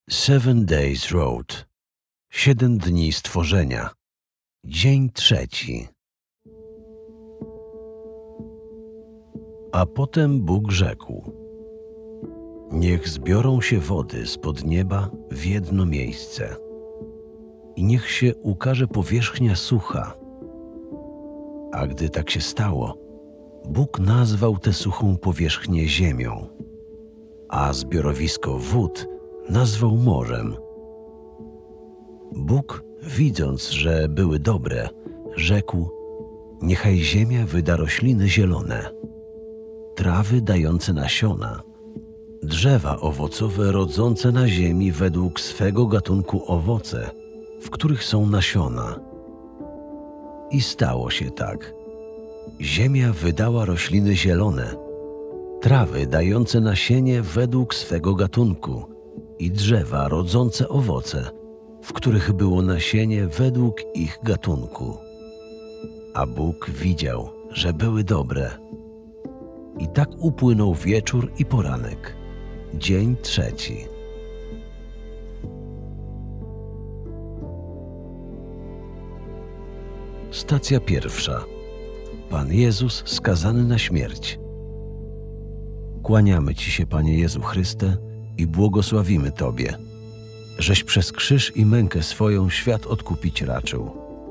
Seven Days Road. 7 dni stworzenia. Dzień 3. A potem Bóg rzekł: niech zbiorą się wody spod nieba w jedno miejsce i niech się ukaże powierzchnia sucha. A gdy tak się stało, Bóg nazwał tę suchą powierzchnię ziemią, a zbiorowisko wód nazwał morzem. Bóg, widząc, że były dobre, rzekł: niechaj ziemia wyda rośliny zielone, trawy dające nasiona, drzewa owocowe rodzące na ziemi według swego gatunku owoce, w których są nasiona. I stało się tak. Ziemia wydała rośliny zielone, trawy dające nasienie według swego gatunku i drzewa rodzące owoce, w których było nasienie według ich gatunku. A Bóg widział, że były dobre. I tak upłynął wieczór i poranek, dzień 3. Stacja 1. Pan Jezus skazany na śmierć. Kłaniamy Ci się, Panie Jezu Chryste, i błogosławimy Tobie, żeś przez krzyż i mękę swoją świat odkupić raczył.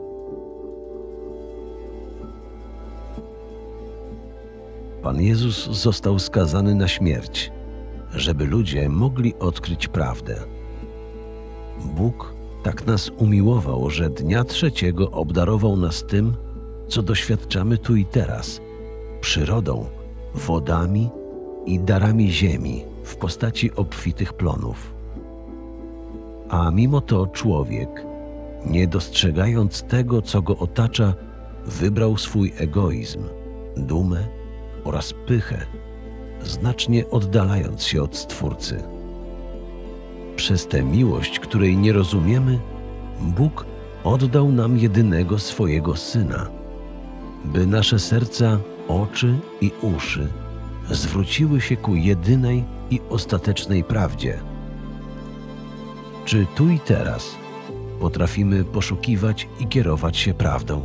Pan Jezus został skazany na śmierć, żeby ludzie mogli odkryć prawdę. Bóg tak nas umiłował, że dnia 3 obdarował nas tym, co doświadczamy tu i teraz, przyrodą, wodami i darami ziemi w postaci obfitych plonów. A mimo to człowiek, nie dostrzegając tego, co go otacza, wybrał swój egoizm, dumę oraz pychę, znacznie oddalając się od Stwórcy. Przez tę miłość, której nie rozumiemy, Bóg oddał nam jedynego swojego Syna, by nasze serca, oczy i uszy zwróciły się ku jedynej i ostatecznej prawdzie. Czy tu i teraz potrafimy poszukiwać i kierować się prawdą?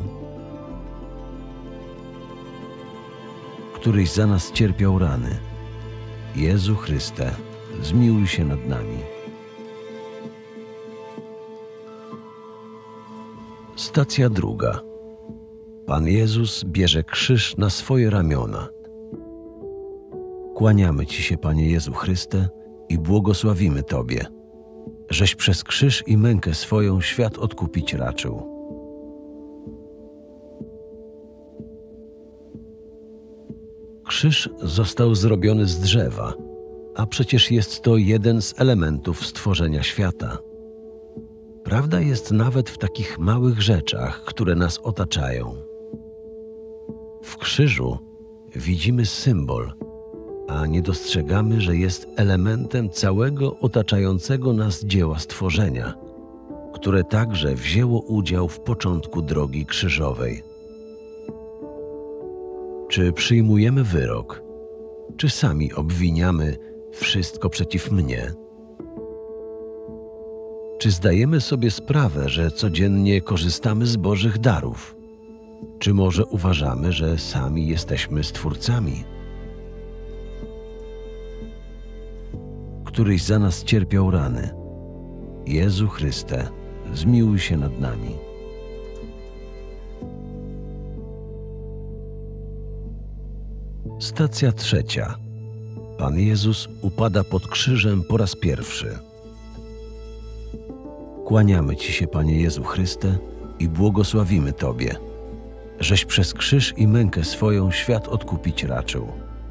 Któryś za nas cierpiał rany. Jezu Chryste, zmiłuj się nad nami. Stacja 2. Pan Jezus bierze krzyż na swoje ramiona. Kłaniamy Ci się, Panie Jezu Chryste, i błogosławimy Tobie, żeś przez krzyż i mękę swoją świat odkupić raczył. Krzyż został zrobiony z drzewa, a przecież jest to jeden z elementów stworzenia świata. Prawda jest nawet w takich małych rzeczach, które nas otaczają. W krzyżu widzimy symbol, a nie dostrzegamy, że jest elementem całego otaczającego nas dzieła stworzenia, które także wzięło udział w początku drogi krzyżowej. Czy przyjmujemy wyrok? Czy sami obwiniamy wszystko przeciw mnie? Czy zdajemy sobie sprawę, że codziennie korzystamy z Bożych darów? Czy może uważamy, że sami jesteśmy stwórcami? Któryś za nas cierpiał rany. Jezu Chryste, zmiłuj się nad nami. Stacja 3. Pan Jezus upada pod krzyżem po raz pierwszy. Kłaniamy Ci się, Panie Jezu Chryste, i błogosławimy Tobie, żeś przez krzyż i mękę swoją świat odkupić raczył.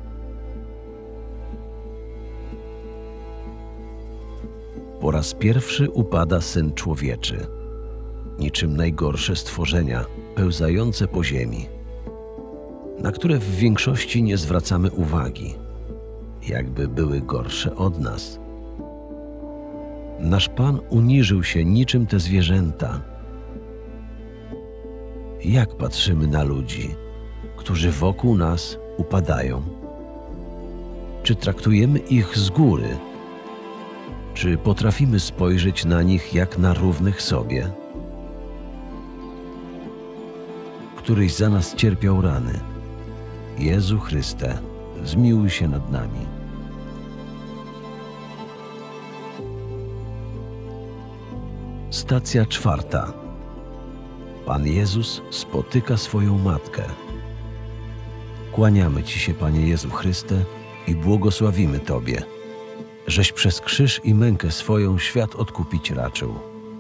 Po raz pierwszy upada Syn Człowieczy, niczym najgorsze stworzenia pełzające po ziemi, na które w większości nie zwracamy uwagi, jakby były gorsze od nas. Nasz Pan uniżył się niczym te zwierzęta. Jak patrzymy na ludzi, którzy wokół nas upadają? Czy traktujemy ich z góry, Czy potrafimy spojrzeć na nich jak na równych sobie? Któryś za nas cierpiał rany. Jezu Chryste, zmiłuj się nad nami. Stacja 4. Pan Jezus spotyka swoją matkę. Kłaniamy Ci się, Panie Jezu Chryste, i błogosławimy Tobie, żeś przez krzyż i mękę swoją świat odkupić raczył.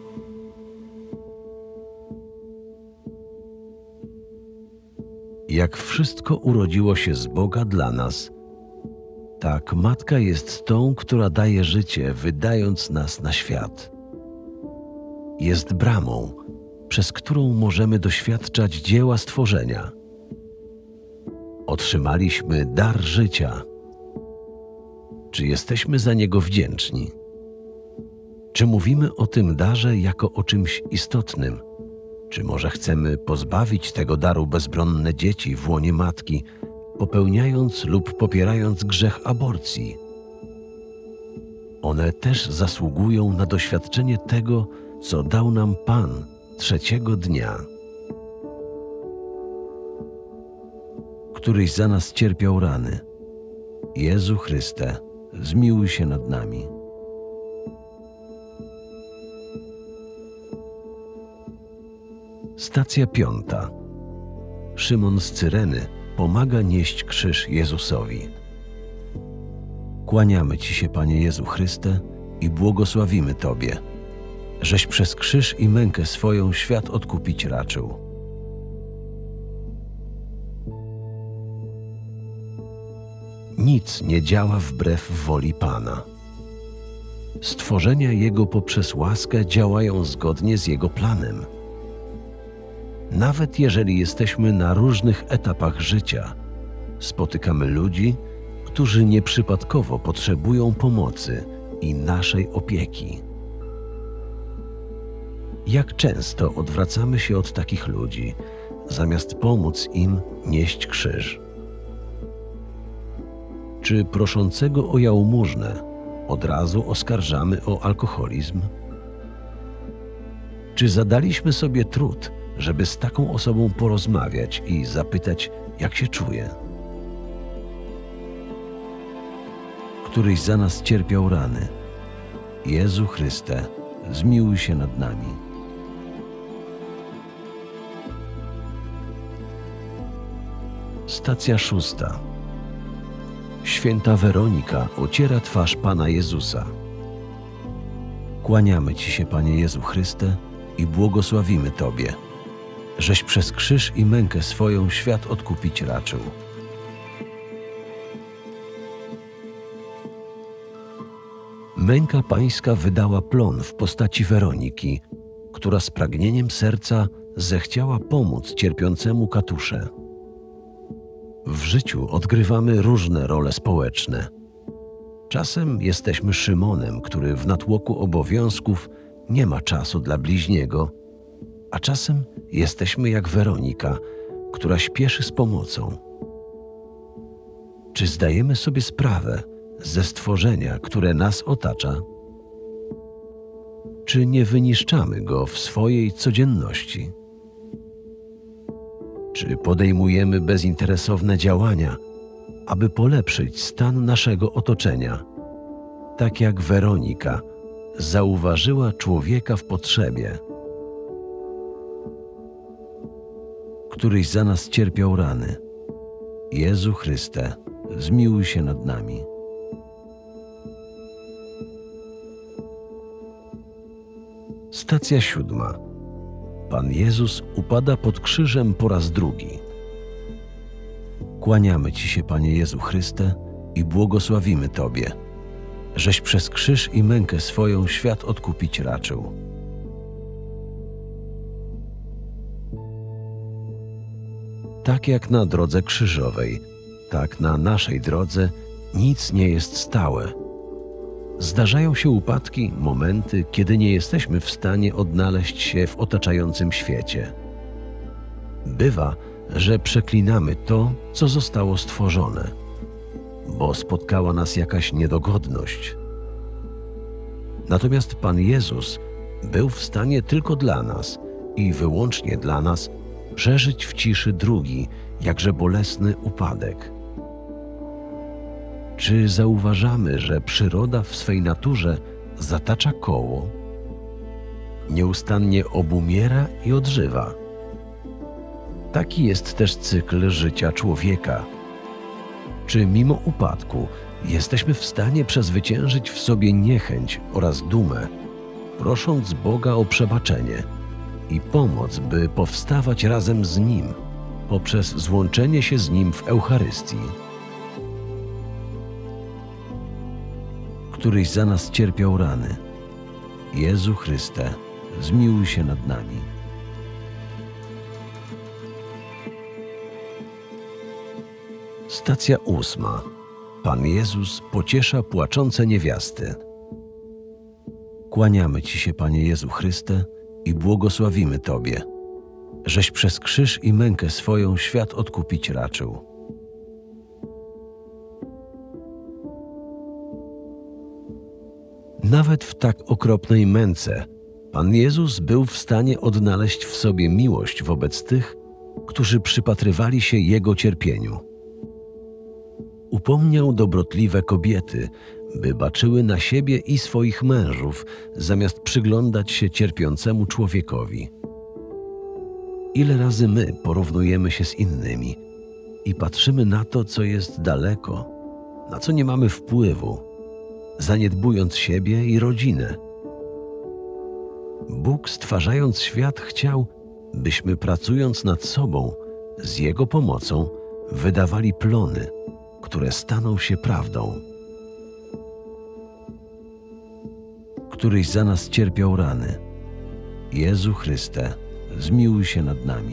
Jak wszystko urodziło się z Boga dla nas, tak Matka jest tą, która daje życie, wydając nas na świat. Jest bramą, przez którą możemy doświadczać dzieła stworzenia. Otrzymaliśmy dar życia. Czy jesteśmy za niego wdzięczni? Czy mówimy o tym darze jako o czymś istotnym? Czy może chcemy pozbawić tego daru bezbronne dzieci w łonie matki, popełniając lub popierając grzech aborcji? One też zasługują na doświadczenie tego, co dał nam Pan trzeciego dnia. Któryś za nas cierpiał rany. Jezu Chryste, zmiłuj się nad nami. Stacja 5. Szymon z Cyreny pomaga nieść krzyż Jezusowi. Kłaniamy Ci się, Panie Jezu Chryste, i błogosławimy Tobie, żeś przez krzyż i mękę swoją świat odkupić raczył. Nic nie działa wbrew woli Pana. Stworzenia Jego poprzez łaskę działają zgodnie z Jego planem. Nawet jeżeli jesteśmy na różnych etapach życia, spotykamy ludzi, którzy nieprzypadkowo potrzebują pomocy i naszej opieki. Jak często odwracamy się od takich ludzi, zamiast pomóc im nieść krzyż? Czy proszącego o jałmużnę od razu oskarżamy o alkoholizm? Czy zadaliśmy sobie trud, żeby z taką osobą porozmawiać i zapytać, jak się czuje? Któryś za nas cierpiał rany. Jezu Chryste, zmiłuj się nad nami. Stacja 6. Święta Weronika ociera twarz Pana Jezusa. Kłaniamy Ci się, Panie Jezu Chryste, i błogosławimy Tobie, żeś przez krzyż i mękę swoją świat odkupić raczył. Męka Pańska wydała plon w postaci Weroniki, która z pragnieniem serca zechciała pomóc cierpiącemu katusze. W życiu odgrywamy różne role społeczne. Czasem jesteśmy Szymonem, który w natłoku obowiązków nie ma czasu dla bliźniego, a czasem jesteśmy jak Weronika, która śpieszy z pomocą. Czy zdajemy sobie sprawę ze stworzenia, które nas otacza? Czy nie wyniszczamy go w swojej codzienności? Czy podejmujemy bezinteresowne działania, aby polepszyć stan naszego otoczenia, tak jak Weronika zauważyła człowieka w potrzebie? Któryś za nas cierpiał rany. Jezu Chryste, zmiłuj się nad nami. Stacja 7. Pan Jezus upada pod krzyżem po raz drugi. Kłaniamy Ci się, Panie Jezu Chryste, i błogosławimy Tobie, żeś przez krzyż i mękę swoją świat odkupić raczył. Tak jak na drodze krzyżowej, tak na naszej drodze nic nie jest stałe. Zdarzają się upadki, momenty, kiedy nie jesteśmy w stanie odnaleźć się w otaczającym świecie. Bywa, że przeklinamy to, co zostało stworzone, bo spotkała nas jakaś niedogodność. Natomiast Pan Jezus był w stanie tylko dla nas i wyłącznie dla nas przeżyć w ciszy drugi, jakże bolesny upadek. Czy zauważamy, że przyroda w swej naturze zatacza koło? Nieustannie obumiera i odżywa. Taki jest też cykl życia człowieka. Czy mimo upadku jesteśmy w stanie przezwyciężyć w sobie niechęć oraz dumę, prosząc Boga o przebaczenie i pomoc, by powstawać razem z Nim poprzez złączenie się z Nim w Eucharystii? Któryś za nas cierpiał rany. Jezu Chryste, zmiłuj się nad nami. Stacja 8. Pan Jezus pociesza płaczące niewiasty. Kłaniamy Ci się, Panie Jezu Chryste, i błogosławimy Tobie, żeś przez krzyż i mękę swoją świat odkupić raczył. Nawet w tak okropnej męce Pan Jezus był w stanie odnaleźć w sobie miłość wobec tych, którzy przypatrywali się Jego cierpieniu. Upomniał dobrotliwe kobiety, by baczyły na siebie i swoich mężów, zamiast przyglądać się cierpiącemu człowiekowi. Ile razy my porównujemy się z innymi i patrzymy na to, co jest daleko, na co nie mamy wpływu, zaniedbując siebie i rodzinę. Bóg, stwarzając świat, chciał, byśmy pracując nad sobą, z Jego pomocą, wydawali plony, które staną się prawdą. Któryś za nas cierpiał rany. Jezu Chryste, zmiłuj się nad nami.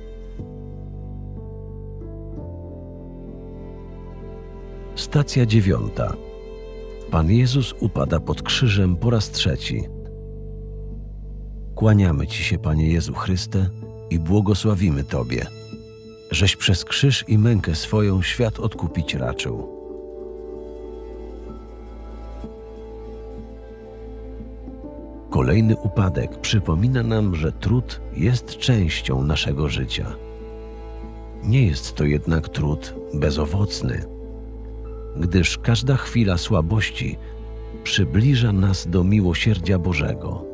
Stacja 9. Pan Jezus upada pod krzyżem po raz trzeci. Kłaniamy Ci się, Panie Jezu Chryste, i błogosławimy Tobie, żeś przez krzyż i mękę swoją świat odkupić raczył. Kolejny upadek przypomina nam, że trud jest częścią naszego życia. Nie jest to jednak trud bezowocny, gdyż każda chwila słabości przybliża nas do miłosierdzia Bożego.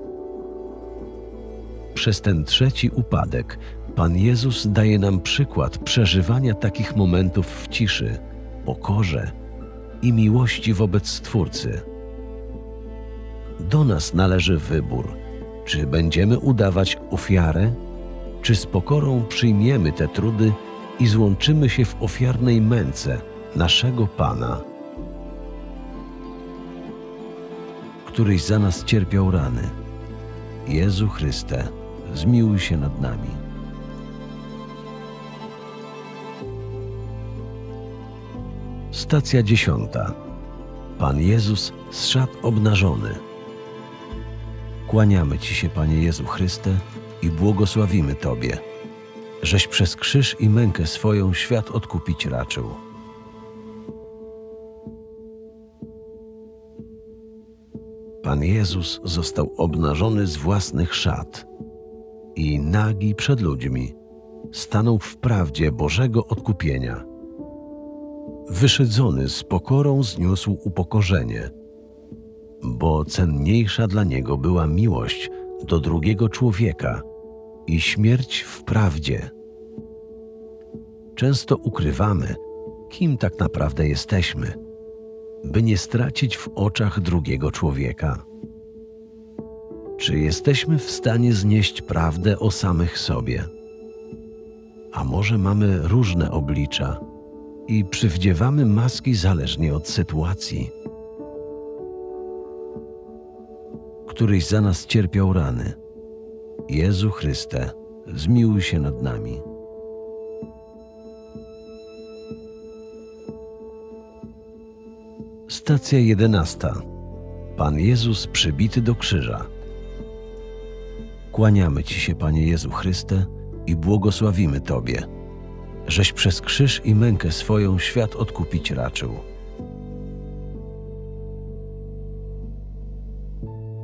Przez ten trzeci upadek Pan Jezus daje nam przykład przeżywania takich momentów w ciszy, pokorze i miłości wobec Stwórcy. Do nas należy wybór, czy będziemy udawać ofiarę, czy z pokorą przyjmiemy te trudy i złączymy się w ofiarnej męce naszego Pana. Któryś za nas cierpiał rany. Jezu Chryste, zmiłuj się nad nami. Stacja 10. Pan Jezus zszedł obnażony. Kłaniamy Ci się, Panie Jezu Chryste, i błogosławimy Tobie, żeś przez krzyż i mękę swoją świat odkupić raczył. Pan Jezus został obnażony z własnych szat i nagi przed ludźmi stanął w prawdzie Bożego odkupienia. Wyszydzony z pokorą zniósł upokorzenie, bo cenniejsza dla Niego była miłość do drugiego człowieka i śmierć w prawdzie. Często ukrywamy, kim tak naprawdę jesteśmy, by nie stracić w oczach drugiego człowieka. Czy jesteśmy w stanie znieść prawdę o samych sobie? A może mamy różne oblicza i przywdziewamy maski zależnie od sytuacji? Któryś za nas cierpiał rany. Jezu Chryste, zmiłuj się nad nami. Stacja 11. Pan Jezus przybity do krzyża. Kłaniamy Ci się, Panie Jezu Chryste, i błogosławimy Tobie, żeś przez krzyż i mękę swoją świat odkupić raczył.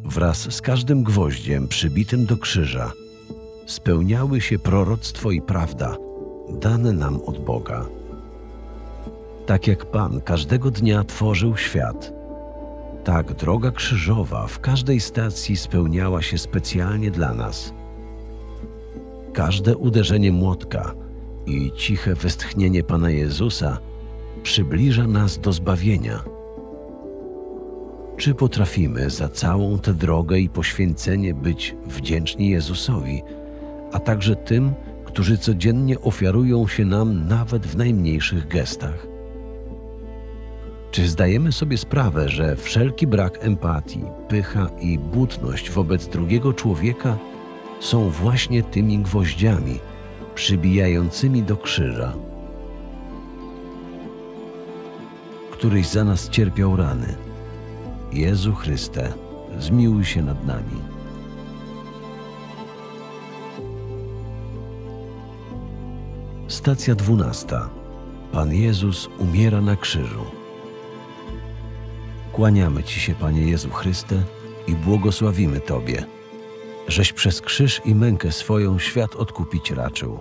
wraz z każdym gwoździem przybitym do krzyża spełniały się proroctwo i prawda dane nam od Boga. Tak jak Pan każdego dnia tworzył świat, tak droga krzyżowa w każdej stacji spełniała się specjalnie dla nas. Każde uderzenie młotka i ciche westchnienie Pana Jezusa przybliża nas do zbawienia. Czy potrafimy za całą tę drogę i poświęcenie być wdzięczni Jezusowi, a także tym, którzy codziennie ofiarują się nam nawet w najmniejszych gestach? Czy zdajemy sobie sprawę, że wszelki brak empatii, pycha i butność wobec drugiego człowieka są właśnie tymi gwoździami przybijającymi do krzyża? Któryś za nas cierpiał rany. Jezu Chryste, zmiłuj się nad nami. Stacja 12. Pan Jezus umiera na krzyżu. Kłaniamy Ci się, Panie Jezu Chryste, i błogosławimy Tobie, żeś przez krzyż i mękę swoją świat odkupić raczył.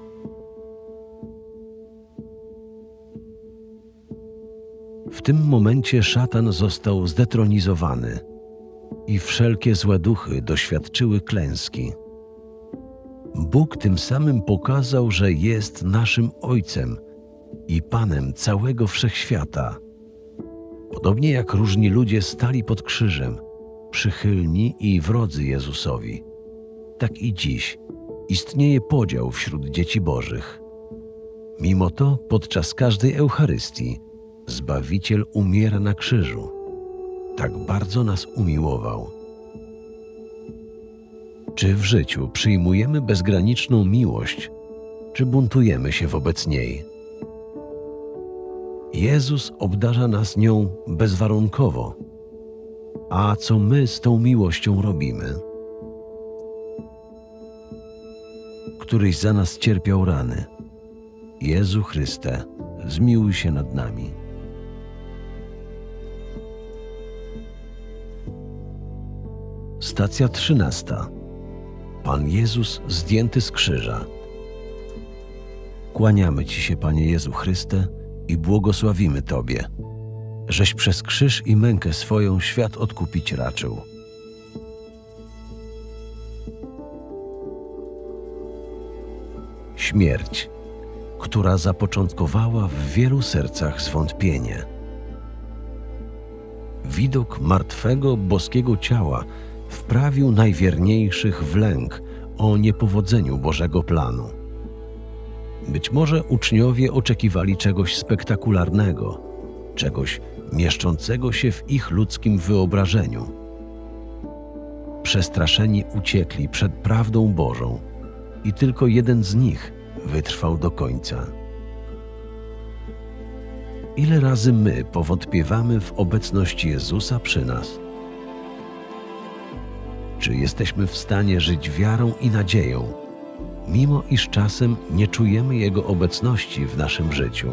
W tym momencie szatan został zdetronizowany i wszelkie złe duchy doświadczyły klęski. Bóg tym samym pokazał, że jest naszym Ojcem i Panem całego wszechświata. Podobnie jak różni ludzie stali pod krzyżem, przychylni i wrodzy Jezusowi, tak i dziś istnieje podział wśród dzieci Bożych. Mimo to podczas każdej Eucharystii Zbawiciel umiera na krzyżu. Tak bardzo nas umiłował. Czy w życiu przyjmujemy bezgraniczną miłość, czy buntujemy się wobec niej? Jezus obdarza nas nią bezwarunkowo. A co my z tą miłością robimy? Któryś za nas cierpiał rany. Jezu Chryste, zmiłuj się nad nami. Stacja 13. Pan Jezus zdjęty z krzyża. Kłaniamy Ci się, Panie Jezu Chryste, i błogosławimy Tobie, żeś przez krzyż i mękę swoją świat odkupić raczył. Śmierć, która zapoczątkowała w wielu sercach zwątpienie. Widok martwego, boskiego ciała wprawił najwierniejszych w lęk o niepowodzeniu Bożego planu. Być może uczniowie oczekiwali czegoś spektakularnego, czegoś mieszczącego się w ich ludzkim wyobrażeniu. Przestraszeni uciekli przed prawdą Bożą i tylko jeden z nich wytrwał do końca. Ile razy my powątpiewamy w obecności Jezusa przy nas? Czy jesteśmy w stanie żyć wiarą i nadzieją, mimo iż czasem nie czujemy Jego obecności w naszym życiu?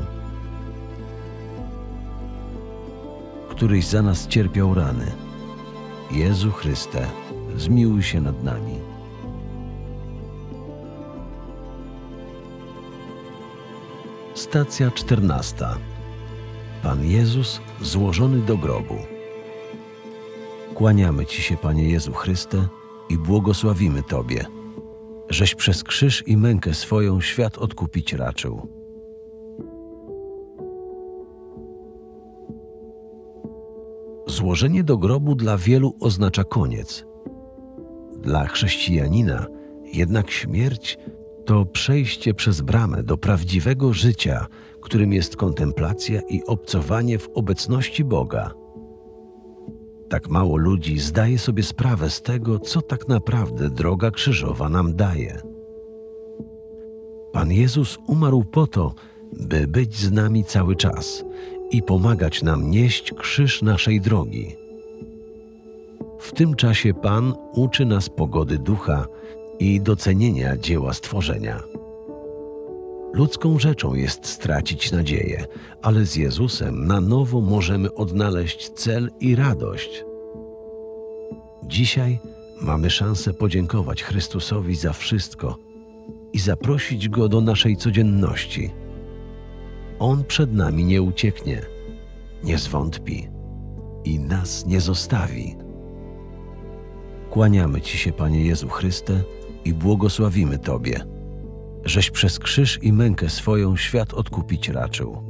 Któryś za nas cierpiał rany. Jezu Chryste, zmiłuj się nad nami. Stacja 14. Pan Jezus złożony do grobu. Kłaniamy Ci się, Panie Jezu Chryste, i błogosławimy Tobie, żeś przez krzyż i mękę swoją świat odkupić raczył. Złożenie do grobu dla wielu oznacza koniec. Dla chrześcijanina jednak śmierć to przejście przez bramę do prawdziwego życia, którym jest kontemplacja i obcowanie w obecności Boga. Tak mało ludzi zdaje sobie sprawę z tego, co tak naprawdę droga krzyżowa nam daje. Pan Jezus umarł po to, by być z nami cały czas i pomagać nam nieść krzyż naszej drogi. W tym czasie Pan uczy nas pogody ducha i docenienia dzieła stworzenia. Ludzką rzeczą jest stracić nadzieję, ale z Jezusem na nowo możemy odnaleźć cel i radość. Dzisiaj mamy szansę podziękować Chrystusowi za wszystko i zaprosić Go do naszej codzienności. On przed nami nie ucieknie, nie zwątpi i nas nie zostawi. Kłaniamy Ci się, Panie Jezu Chryste, i błogosławimy Tobie, żeś przez krzyż i mękę swoją świat odkupić raczył.